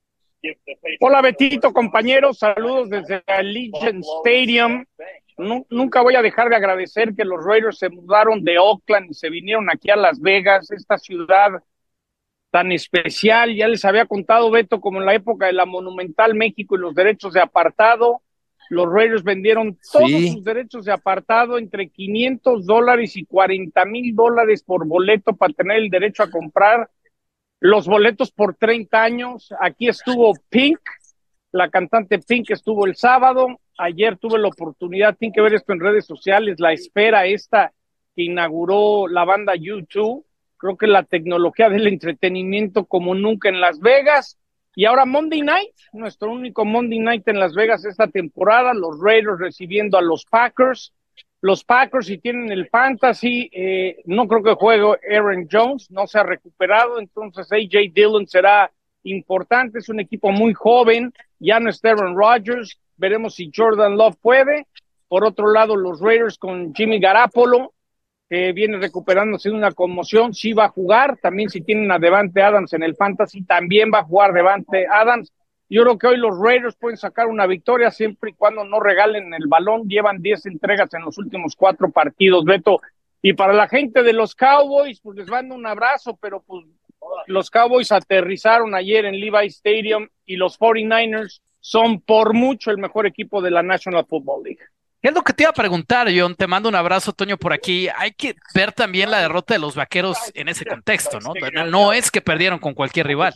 Hola Betito, compañeros, saludos desde Allegiant Stadium. No, nunca voy a dejar de agradecer que los Raiders se mudaron de Oakland y se vinieron aquí a Las Vegas, esta ciudad tan especial. Ya les había contado, Beto, como en la época de la Monumental México y los derechos de apartado, los Raiders vendieron todos sí. sus derechos de apartado entre quinientos dólares y cuarenta mil dólares por boleto para tener el derecho a comprar los boletos por treinta años. Aquí estuvo Pink, la cantante Pink estuvo el sábado. Ayer tuve la oportunidad, tienen que ver esto en redes sociales, la esfera esta que inauguró la banda U dos. Creo que la tecnología del entretenimiento como nunca en Las Vegas. Y ahora Monday Night, nuestro único Monday Night en Las Vegas esta temporada, los Raiders recibiendo a los Packers. Los Packers, si tienen el fantasy, eh, no creo que juegue Aaron Jones, no se ha recuperado, entonces A J Dillon será importante, es un equipo muy joven, ya no está Aaron Rodgers, veremos si Jordan Love puede. Por otro lado, los Raiders con Jimmy Garoppolo, que viene recuperándose de una conmoción, sí va a jugar, también si tienen a Davante Adams en el fantasy, también va a jugar Davante Adams. Yo creo que hoy los Raiders pueden sacar una victoria siempre y cuando no regalen el balón. Llevan diez entregas en los últimos cuatro partidos, Beto. Y para la gente de los Cowboys, pues les mando un abrazo, pero pues los Cowboys aterrizaron ayer en Levi Stadium y los cuarenta y nueve ers son por mucho el mejor equipo de la National Football League. ¿Qué es lo que te iba a preguntar, John? Te mando un abrazo, Toño, por aquí. Hay que ver también la derrota de los Vaqueros en ese contexto, ¿no? No es que perdieron con cualquier rival.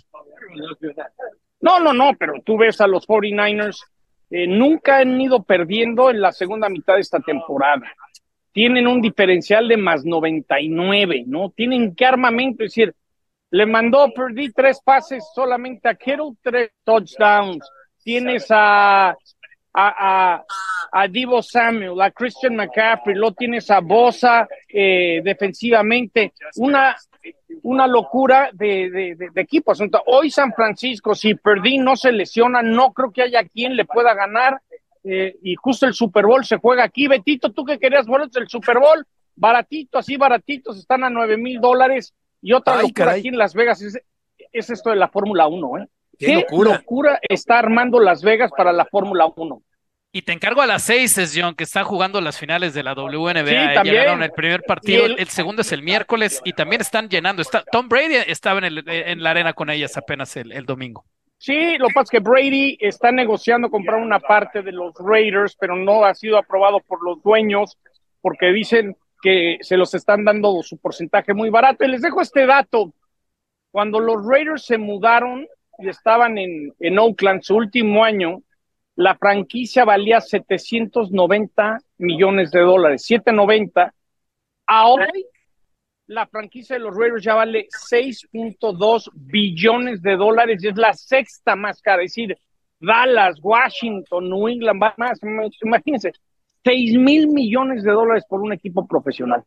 No, no, no, pero tú ves a los cuarenta y nueve ers, eh, nunca han ido perdiendo en la segunda mitad de esta temporada. Tienen un diferencial de más noventa y nueve, ¿no? Tienen qué armamento, es decir, le mandó, perdí tres pases solamente a Kittle, tres touchdowns. Tienes a, a, a, a Deebo Samuel, a Christian McCaffrey, lo tienes a Bosa eh, defensivamente. Una... una locura de, de, de, de equipos. Hoy San Francisco, si Perdí no se lesiona, no creo que haya quien le pueda ganar, eh, y justo el Super Bowl se juega aquí. Betito, tú que querías boletos del Super Bowl, baratito, así baratitos, están a nueve mil dólares, y otra Ay, locura caray. Aquí en Las Vegas es, es esto de la Fórmula uno, ¿eh? ¿Qué, ¿Qué locura? locura está armando Las Vegas para la Fórmula uno? Y te encargo a las seis, es John, que están jugando las finales de la W N B A. Sí, también. Llegaron el primer partido, el... el... el segundo es el miércoles, y también están llenando. Está... Tom Brady estaba en, el, en la arena con ellas apenas el, el domingo. Sí, lo que pasa es que Brady está negociando comprar una parte de los Raiders, pero no ha sido aprobado por los dueños, porque dicen que se los están dando su porcentaje muy barato. Y les dejo este dato. Cuando los Raiders se mudaron y estaban en, en Oakland su último año, la franquicia valía setecientos noventa millones de dólares, setecientos noventa. Ahora la franquicia de los Raiders ya vale seis punto dos billones de dólares y es la sexta más cara. Es decir, Dallas, Washington, New England, más, imagínense, seis mil millones de dólares por un equipo profesional.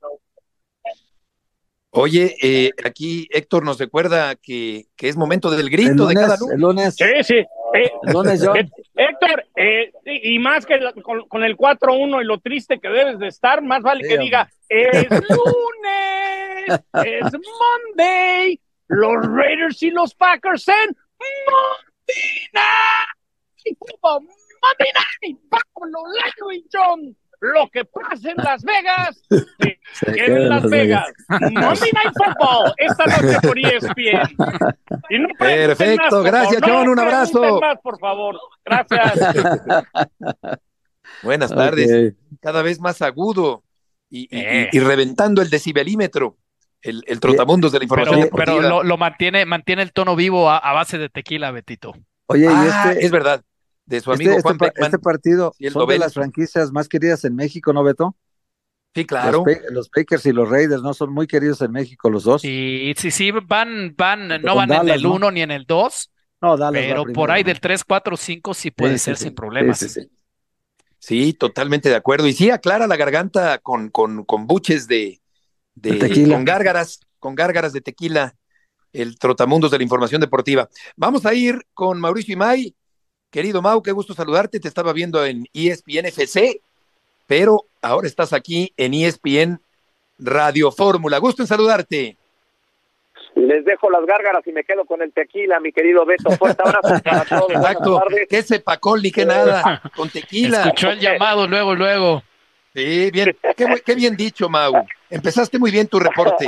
Oye, eh, aquí Héctor nos recuerda que, que es momento del grito lunes, de cada lunes. El lunes. Sí, sí. Eh, el lunes, John. Eh, Héctor, eh, y más que la, con, con el cuatro uno y lo triste que debes de estar, más vale sí, que diga, es lunes, es Monday, los Raiders y los Packers en Monday Night, Monday Night, Pablo, Lalo y John. Lo que pasa en Las Vegas, se, se queda en Las Vegas. Vegas. Monday Night Football, esta noche por E S P N. Y no Perfecto, más, gracias, John, no un abrazo. Más, por favor, gracias. Buenas tardes, okay. Cada vez más agudo y, y, eh. y, y reventando el decibelímetro, el, el trotamundos de la información. Pero, pero lo, lo mantiene, mantiene el tono vivo a, a base de tequila, Betito. Oye, ah, y este... es verdad. De su amigo este, Juan este, Beckman, este partido son de las franquicias más queridas en México, ¿no, Beto? Sí, claro. Los, los Packers y los Raiders, ¿no? Son muy queridos en México los dos. Sí, sí, sí, van, van, no Con van Dallas, en el ¿no? uno ni en el dos, No, Dallas va pero primero, por ahí ¿no? del tres, cuatro, cinco sí puede Sí, ser sí, sin sí. problemas. Sí, sí, sí. Sí, totalmente de acuerdo. Y sí, aclara la garganta con, con, con buches de, de, De tequila. con gárgaras, con gárgaras de tequila, el trotamundos de la información deportiva. Vamos a ir con Mauricio Imay. Querido Mau, qué gusto saludarte. Te estaba viendo en E S P N F C, pero ahora estás aquí en E S P N Radio Fórmula. Gusto en saludarte. Les dejo las gárgaras y me quedo con el tequila, mi querido Beto. Fuerte abrazo para todos. Exacto. Qué cepacol ni qué nada. Con tequila. Escuchó el llamado luego, luego. Sí, bien. Qué, qué bien dicho, Mau. Empezaste muy bien tu reporte.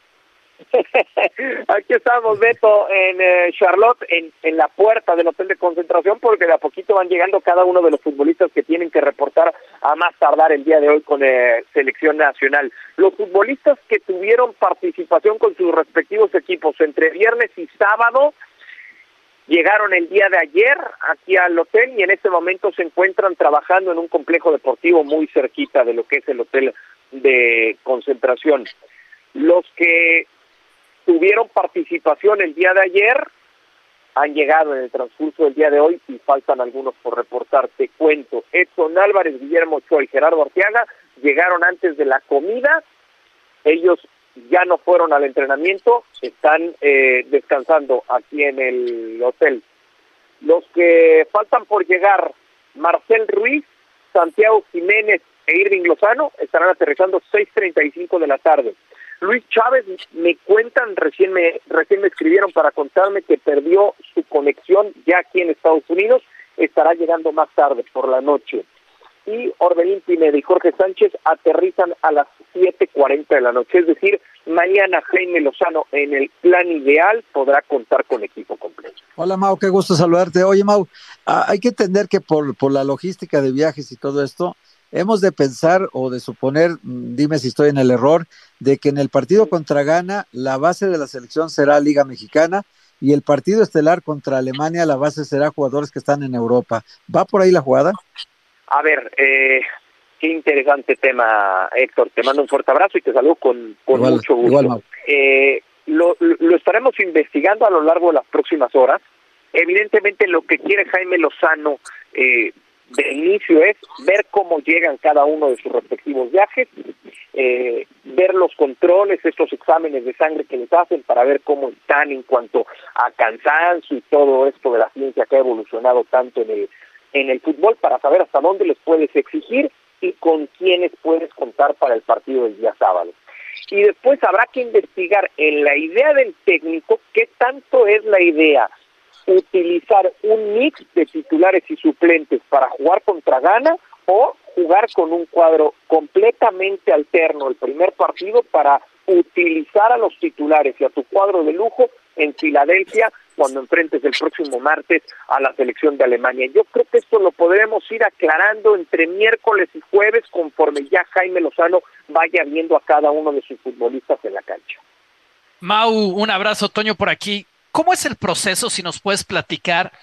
Aquí estamos, Beto, en eh, Charlotte, en, en la puerta del hotel de concentración, porque de a poquito van llegando cada uno de los futbolistas que tienen que reportar a más tardar el día de hoy con eh, selección nacional. Los futbolistas que tuvieron participación con sus respectivos equipos entre viernes y sábado llegaron el día de ayer aquí al hotel y en este momento se encuentran trabajando en un complejo deportivo muy cerquita de lo que es el hotel de concentración. Los que tuvieron participación el día de ayer han llegado en el transcurso del día de hoy y faltan algunos por reportar. Te cuento, Edson Álvarez, Guillermo Ochoa y Gerardo Arteaga llegaron antes de la comida. Ellos ya no fueron al entrenamiento, están eh, descansando aquí en el hotel. Los que faltan por llegar, Marcel Ruiz, Santiago Jiménez e Irving Lozano, estarán aterrizando seis treinta y cinco de la tarde. Luis Chávez, me cuentan, recién me recién me escribieron para contarme que perdió su conexión ya aquí en Estados Unidos, estará llegando más tarde, por la noche. Y Orbelín Pineda y Jorge Sánchez aterrizan a las siete cuarenta de la noche, es decir, mañana Jaime Lozano en el plan ideal podrá contar con equipo completo. Hola Mau, qué gusto saludarte. Oye Mau, ah, hay que entender que por, por la logística de viajes y todo esto, hemos de pensar o de suponer, dime si estoy en el error, de que en el partido contra Ghana la base de la selección será Liga Mexicana y el partido estelar contra Alemania la base será jugadores que están en Europa. ¿Va por ahí la jugada? A ver, eh, qué interesante tema, Héctor. Te mando un fuerte abrazo y te saludo con, con igual, mucho gusto. Igual, Mau. Eh, lo, lo estaremos investigando a lo largo de las próximas horas. Evidentemente lo que quiere Jaime Lozano eh, de inicio es ver cómo llegan cada uno de sus respectivos viajes, eh, ver los controles, estos exámenes de sangre que les hacen para ver cómo están en cuanto a cansancio y todo esto de la ciencia que ha evolucionado tanto en el en el fútbol, para saber hasta dónde les puedes exigir y con quiénes puedes contar para el partido del día sábado. Y después habrá que investigar en la idea del técnico qué tanto es la idea utilizar un mix de titulares y suplentes para jugar contra Ghana o jugar con un cuadro completamente alterno el primer partido para utilizar a los titulares y a tu cuadro de lujo en Filadelfia cuando enfrentes el próximo martes a la selección de Alemania. Yo creo que esto lo podremos ir aclarando entre miércoles y jueves conforme ya Jaime Lozano vaya viendo a cada uno de sus futbolistas en la cancha. Mau, un abrazo, Toño, por aquí. ¿Cómo es el proceso, si nos puedes platicar,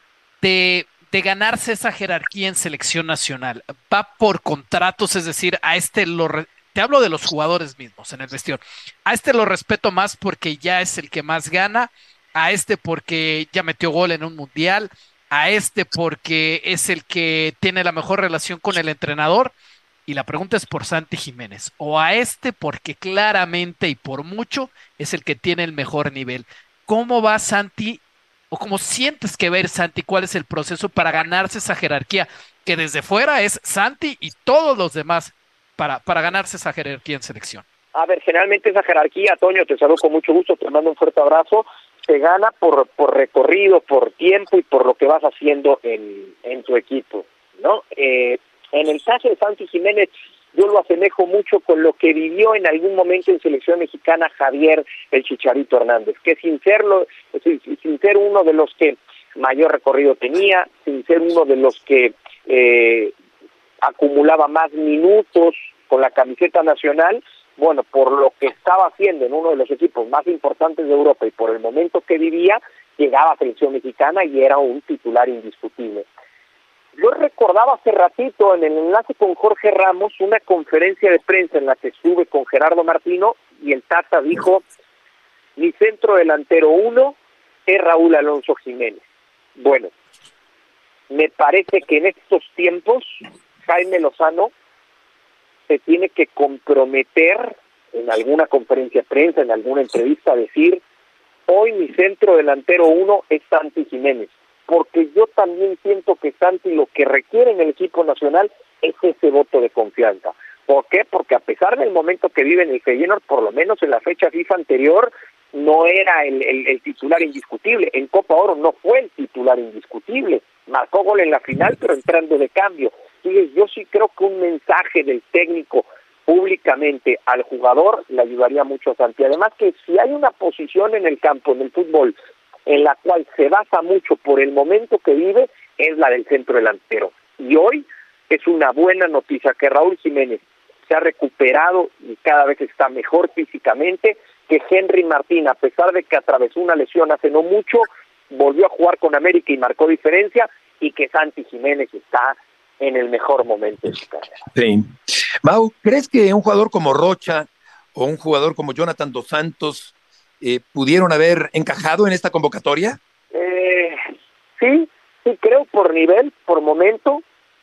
de, de ganarse esa jerarquía en selección nacional? ¿Va por contratos? Es decir, a este lo... Re... Te hablo de los jugadores mismos en el vestidor. A este lo respeto más porque ya es el que más gana, a este porque ya metió gol en un mundial, a este porque es el que tiene la mejor relación con el entrenador, y la pregunta es por Santi Jiménez, o a este porque claramente y por mucho es el que tiene el mejor nivel. ¿Cómo va Santi, o cómo sientes que va a ir Santi? ¿Cuál es el proceso para ganarse esa jerarquía? Que desde fuera es Santi y todos los demás para, para ganarse esa jerarquía en selección. A ver, generalmente esa jerarquía, Toño, te saludo con mucho gusto, te mando un fuerte abrazo, se gana por, por recorrido, por tiempo y por lo que vas haciendo en, en tu equipo, ¿no? Eh, en el caso de Santi Jiménez, yo lo asemejo mucho con lo que vivió en algún momento en selección mexicana Javier el Chicharito Hernández, que sin serlo, sin, sin ser uno de los que mayor recorrido tenía, sin ser uno de los que eh, acumulaba más minutos con la camiseta nacional, bueno, por lo que estaba haciendo en uno de los equipos más importantes de Europa y por el momento que vivía, llegaba a selección mexicana y era un titular indiscutible. Yo recordaba hace ratito en el enlace con Jorge Ramos una conferencia de prensa en la que estuve con Gerardo Martino y el Tata dijo, mi centro delantero uno es Raúl Alonso Jiménez. Bueno, me parece que en estos tiempos Jaime Lozano se tiene que comprometer en alguna conferencia de prensa, en alguna entrevista, a decir, hoy mi centro delantero uno es Santi Jiménez, porque yo también siento que Santi lo que requiere en el equipo nacional es ese voto de confianza. ¿Por qué? Porque a pesar del momento que vive en el Feyenoord, por lo menos en la fecha FIFA anterior, no era el, el, el titular indiscutible. En Copa Oro no fue el titular indiscutible. Marcó gol en la final, pero entrando de cambio. Entonces, yo sí creo que un mensaje del técnico públicamente al jugador le ayudaría mucho a Santi. Además que si hay una posición en el campo, en el fútbol, en la cual se basa mucho por el momento que vive, es la del centro delantero. Y hoy es una buena noticia que Raúl Jiménez se ha recuperado y cada vez está mejor físicamente, que Henry Martín, a pesar de que atravesó una lesión hace no mucho, volvió a jugar con América y marcó diferencia, y que Santi Jiménez está en el mejor momento de su carrera. Sí. Mau, ¿crees que un jugador como Rocha o un jugador como Jonathan Dos Santos eh, pudieron haber encajado en esta convocatoria? Eh, sí, sí creo por nivel, por momento.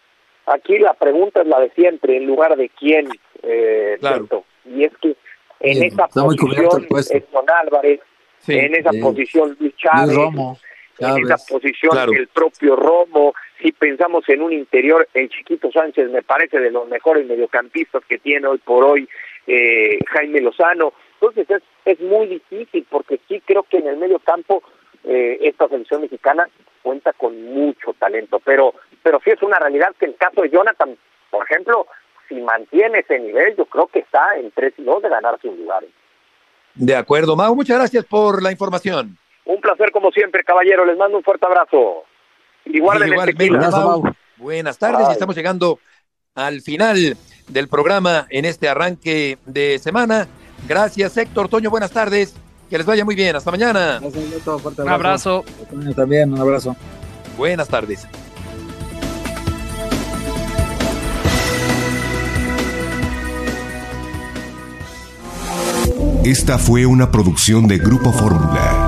Aquí la pregunta es la de siempre, en lugar de quién, eh, claro. Beto. Y es que en Bien, esa está muy cubierto posición el puesto. Edson Álvarez, Sí. en esa Sí. posición Luis Chávez, Luis Romo, en Chávez. esa posición Claro. el propio Romo. Si pensamos en un interior, el Chiquito Sánchez me parece de los mejores mediocampistas que tiene hoy por hoy eh, Jaime Lozano. Entonces es, es muy difícil, porque sí creo que en el medio campo eh, esta selección mexicana cuenta con mucho talento, pero pero sí es una realidad que el caso de Jonathan, por ejemplo, si mantiene ese nivel, yo creo que está en tres y dos de ganarse un lugar. De acuerdo, Mau, muchas gracias por la información. Un placer como siempre, caballero, les mando un fuerte abrazo. Y guarden el tequila. Mau. Buenas tardes, y estamos llegando al final del programa en este arranque de semana. Gracias, Héctor Toño, buenas tardes, que les vaya muy bien, hasta mañana. Gracias, Beto, fuerte Un abrazo. Antonio, también, un abrazo. Buenas tardes. Esta fue una producción de Grupo Fórmula.